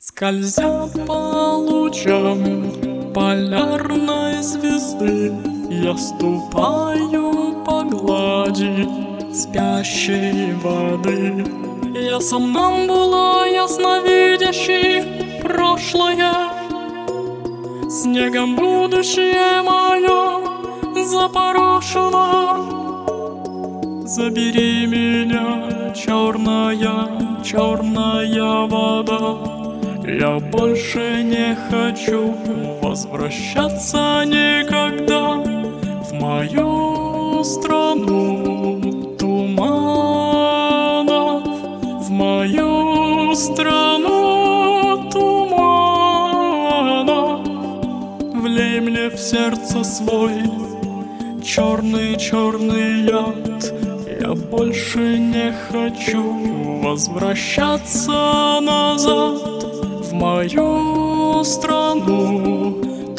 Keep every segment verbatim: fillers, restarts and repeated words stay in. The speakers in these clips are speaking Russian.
Скользят по лучам полярной звезды, я ступаю по глади спящей воды. Я сомнамбула, ясновидящий прошлое, снегом будущее мое запорошено. Забери меня, черная, черная вода. Я больше не хочу возвращаться никогда в мою страну туманов, в мою страну туманов. Влей мне в сердце свой черный-черный яд. Я больше не хочу возвращаться назад в мою страну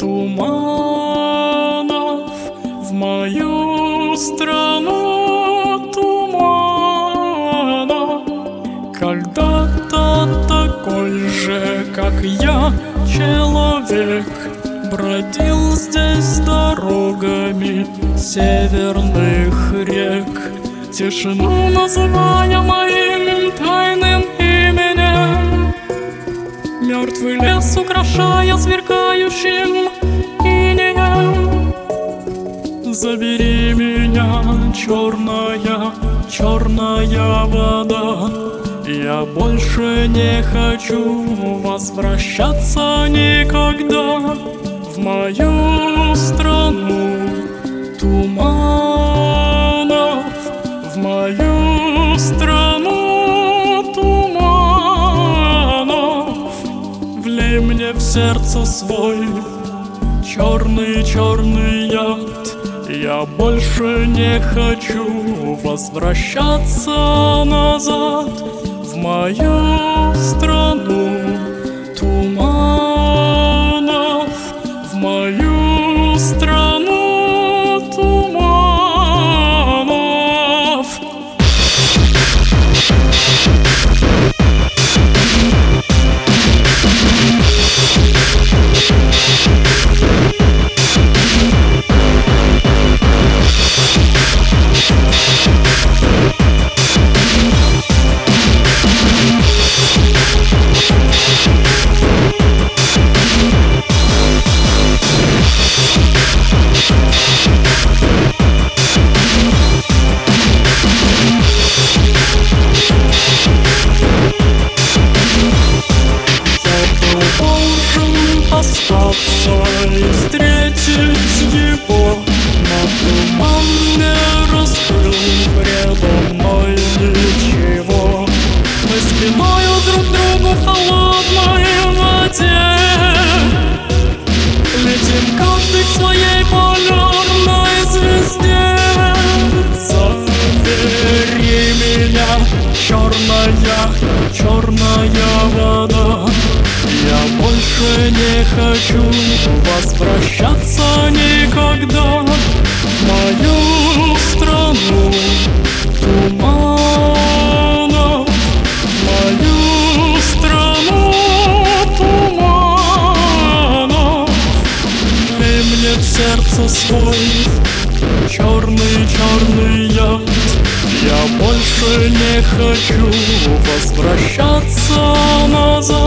туманов, в мою страну туманов. Когда-то такой же, как я, человек бродил здесь дорогами северных рек, тишину называя моим тайным именем. Мертвый лес украшая сверкающим инеем. Забери меня, черная, черная вода. Я больше не хочу возвращаться никогда в мою страну туманов, в мою страну туманов. Влей мне в сердце свой черный-черный яд. Я больше не хочу возвращаться назад в мою страну туманов, в мою страну туманов. Остаться и встретить его, но туман не раскрыл предо мной ничего. Мы спиною друг другу в холодной воде летим каждый к своей полярной звезде. Забери меня, черная, черная вода. Я больше не хочу возвращаться никогда в мою страну туманов, в мою страну туманов. Влей мне в сердце свой черный-черный яд. Я больше не хочу возвращаться назад